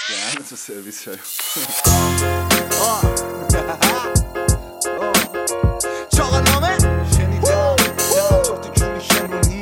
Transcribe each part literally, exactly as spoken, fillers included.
یعنی تو سرویس شاید چاقا نامه شنیدم چهت کونی شمرونی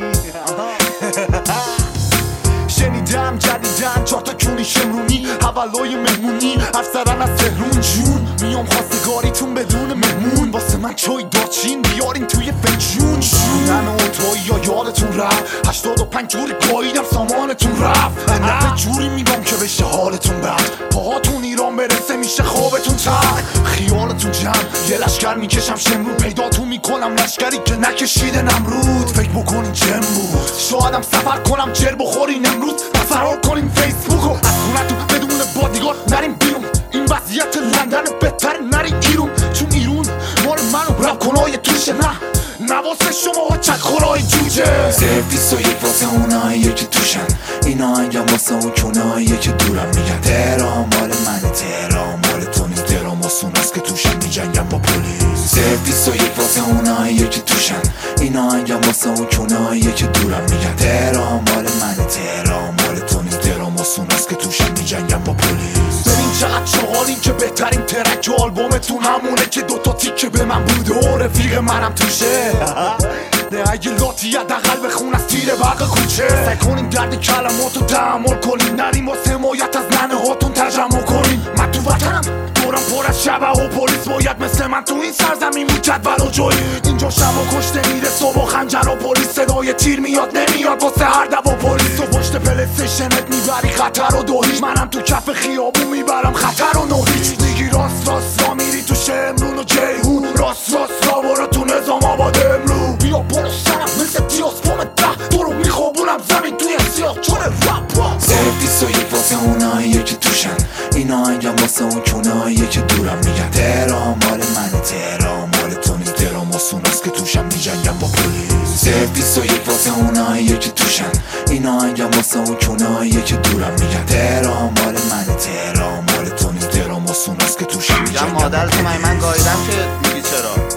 شنیدم جدیدن چهار تا کونی شمرونی اولای مهمونی افسرن از تهرون جون میام خواستگاریتون بدون مهمون واسه من چای دارچین بیارین توی فنجون من و توی یا یادتون رفت هشتاد و پنج جوری گاییدم سامانتون رفت نه جوری میگم که بشه حالتون بد پاهاتون ایران برسه میشه خوابتون تر خیالتون جمع یه لشکر میکشم شمرون پیداتون میکنم لشکری که نکشیده نمرود فکر بکنین جم بود شایدم سفر کنم جر بخورین امروز فرار کنیم فیسبوکو از خونتون بدون بادیگارد نریم بیرون این وضعیت لندن بهتر نریم ایرون چون ایرون مال منو رب کنای توشه نه نواسه شما چک خورای جوجه سرویس و یک واسه اونایی که توشن اینا انگم واسه اون کونایی که دورم میگن تهران مال منه تهران مال تو نیست تهران واسه اوناست که توشن میجنگم با پلیس سرویس و یک واسه اونایی که توشن اینا انگم واسه اون کونایی که دورم میگن تهران مال منه تهران مال تو نیست تهران واسه اوناست که توشن میجنگم با پلیس ببین چقدر چغالین که بهترین ترک آلبومتون همونه که دوتا تیکه به من بوده و رفیق منم توشه نه اگه لاتی حداقل بخون از تیر برق کوچه سعی کنین درد کلماتو تحمل کنین نریم واسه حمایت از ننه هاتون تجمع کنین من تو وطنم دورم پر از شبه و پلیس باید مثل من تو این سرزمین بود جدول و جایی اینجا شب و کشته میره صبح و خنجر و پلیس صدای تیر میاد نمیاد واسه هر دو پلیس و پشت پلیستیشنت میبری خطر و دوهیش منم تو کف خیابون میبرم خطر و نوهیچ دیگی راست راست را میری تو شمرون و جیهون راست راست را برو تو نظام آباد امرو بیا برو سرم مثل دیاسپوم ده دورو میخوابونم زمین توی سیاه چون رپ را سرویس و یک واسه اونایی که توشن اینا انگم واسه اون کونایی که دورم میگن تهران مال منه تهران مال تو نیست تهران واسه اوناست که توشن میجنگم با پلیس سرویس و یک واسه اونایی که توشن اینا انگم واسه اون کونایی که دورم میگن تهران مال منه تهران مال تو نیست تهران واسه اوناست که توشن میجنگم با مادر تو من من گایدم که میگی چرا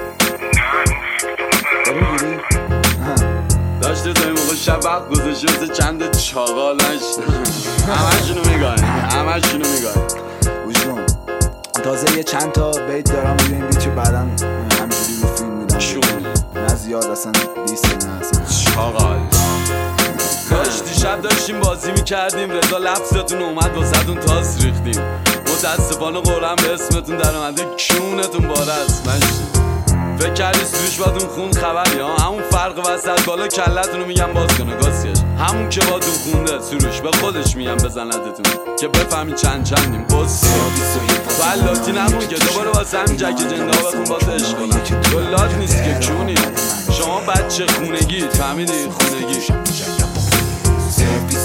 داشته تا این موقع شب وقت گذاشته واسه چند چاقالش همه شونو میگاهی همه شونو میگاهی وجدون تازه یه چند تا بیت دارم روی این بیت که بعدا همجوری رو فیلم میدم شون نه زیاد اصلا دیسته نه اصلا چاقال کاش دیشب داشتیم بازی میکردیم رضا لفظتون اومد واسهتون تاس ریختیم متاسفانه قرآن به اسمتون در اومده کیونتون باره است من فکر کردی سروش باید اون خون خبری ها همون فرق وسط بالا کلتون رو میگم باز کنه گاسکش همون که با اون خونده سروش به خودش میگم بزنتتون که بفهمی چند چندیم بس تو علاتی نمون که دوباره واسه همین جک جنده ها بخون باز عشق کنم گلات نیست که کونی شما بچه خونگی فهمیدی خونگی